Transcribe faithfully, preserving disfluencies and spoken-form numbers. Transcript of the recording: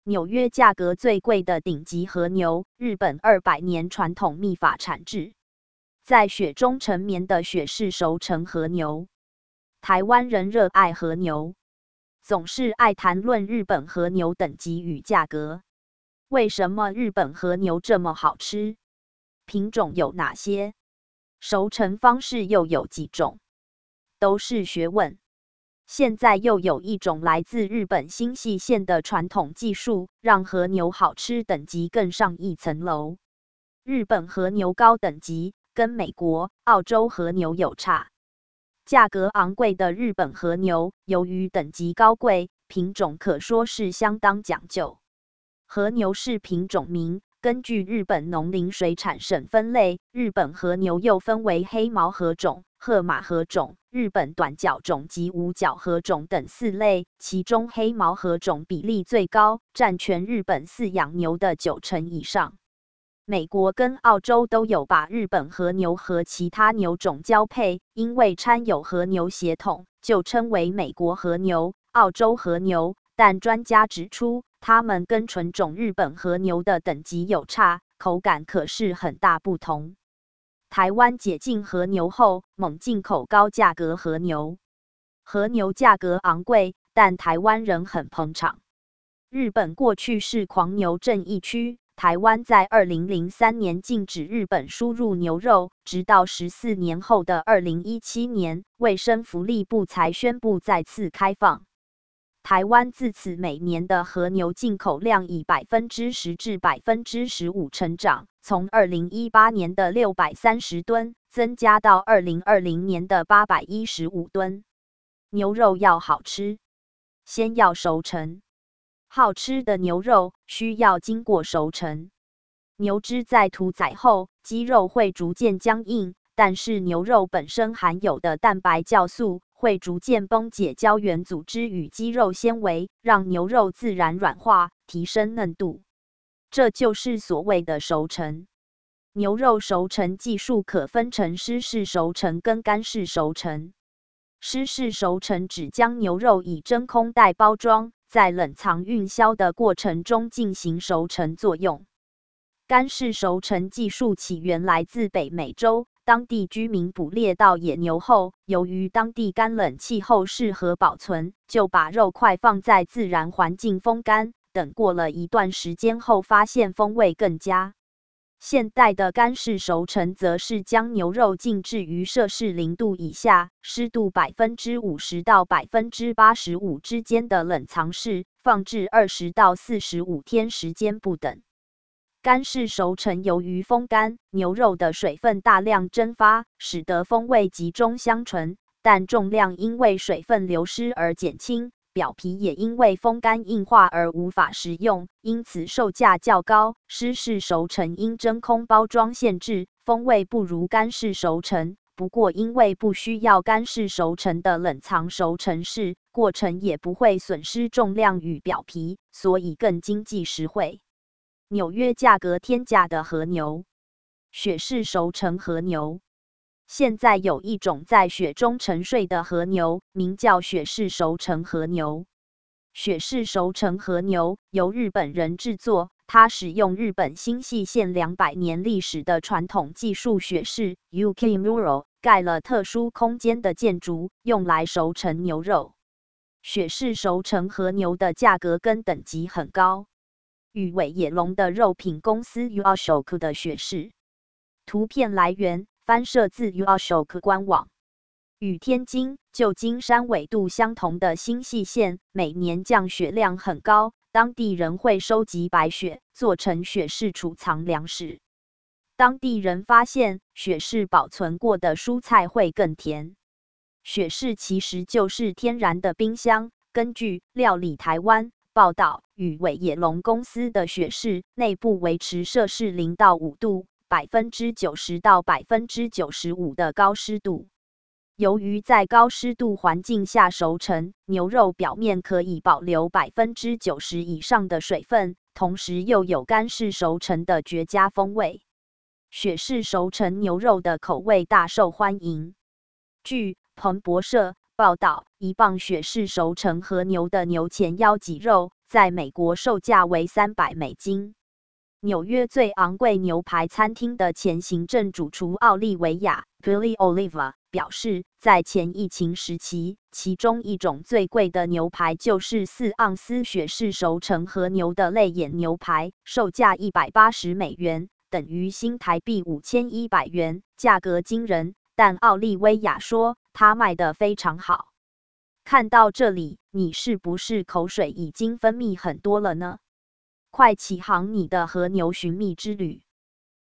纽约价格最贵的顶级和牛，日本二百年传统秘法产制，在雪中沉眠的雪式熟成和牛。台湾人热爱和牛，总是爱谈论日本和牛等级与价格。为什么日本和牛这么好吃？品种有哪些？熟成方式又有几种？都是学问。现在又有一种来自日本新舄县的传统技术，让和牛好吃等级更上一层楼。日本和牛高等级，跟美国、澳洲和牛有差。价格昂贵的日本和牛，由于等级高贵，品种可说是相当讲究。和牛是品种名，根据日本农林水产省分类，日本和牛又分为黑毛和种、褐马和种、日本短角种及无角和种等四类，其中黑毛和种比例最高，占全日本饲养牛的九成以上。美国跟澳洲都有把日本和牛和其他牛种交配，因为掺有和牛血统，就称为美国和牛、澳洲和牛。但专家指出，它们跟纯种日本和牛的等级有差，口感可是很大不同。台湾解禁和牛后，猛进口高价格和牛，和牛价格昂贵，但台湾人很捧场。日本过去是狂牛症疫区。台湾在二零零三年禁止日本输入牛肉，直到十四年后的二零一七年，卫生福利部才宣布再次开放。台湾自此每年的和牛进口量以百分之十至百分之十五成长，从二零一八年的六百三十吨增加到二零二零年的八百一十五吨。牛肉要好吃，先要熟成。好吃的牛肉需要经过熟成，牛脂在屠宰后，肌肉会逐渐僵硬，但是牛肉本身含有的蛋白酵素会逐渐崩解胶原组织与肌肉纤维，让牛肉自然软化，提升嫩度。这就是所谓的熟成。牛肉熟成技术可分成湿式熟成跟干式熟成。湿式熟成指将牛肉以真空袋包装，在冷藏运销的过程中进行熟成作用。干式熟成技术起源来自北美洲，当地居民捕猎到野牛后，由于当地干冷气候适合保存，就把肉块放在自然环境风干，等过了一段时间后，发现风味更佳。现代的干式熟成则是将牛肉静置于摄氏零度以下，湿度百分之五十到百分之八十五之间的冷藏室，放置二十到四十五天，时间不等。干式熟成由于风干，牛肉的水分大量蒸发，使得风味集中香醇，但重量因为水分流失而减轻。表皮也因为风干硬化而无法食用，因此售价较高。湿式熟成因真空包装限制，风味不如干式熟成。不过因为不需要干式熟成的冷藏熟成室，过程也不会损失重量与表皮，所以更经济实惠。纽约价格天价的和牛，雪式熟成和牛。现在有一种在雪中沉睡的和牛，名叫雪式熟成和牛。雪式熟成和牛由日本人制作，它使用日本新舄县两百年历史的传统技术雪式 Ukimuro 盖了特殊空间的建筑，用来熟成牛肉。雪式熟成和牛的价格跟等级很高。与尾野龙的肉品公司 Uashoku 的雪式。图片来源翻摄自 Uashoku 官网。与天津、旧金山纬度相同的新舄县，每年降雪量很高，当地人会收集白雪，做成雪式储藏粮食。当地人发现，雪式保存过的蔬菜会更甜。雪式其实就是天然的冰箱。根据料理台湾报道，与尾野龙公司的雪式内部维持摄氏零到五度。百分之九十到百分之九十五的高湿度。由于在高湿度环境下熟成，牛肉表面可以保留百分之九十以上的水分，同时又有干式熟成的绝佳风味。雪式熟成牛肉的口味大受欢迎。据彭博社报道，一磅雪式熟成和牛的牛前腰脊肉在美国售价为三百美金。纽约最昂贵牛排餐厅的前行政主厨奥利维亚 （Billy Oliva） 表示，在前疫情时期，其中一种最贵的牛排就是四盎司雪氏熟成和牛的肋眼牛排，售价一百八十美元，等于新台币五千一百元，价格惊人。但奥利维亚说，它卖得非常好。看到这里，你是不是口水已经分泌很多了呢？快启航你的和牛寻觅之旅！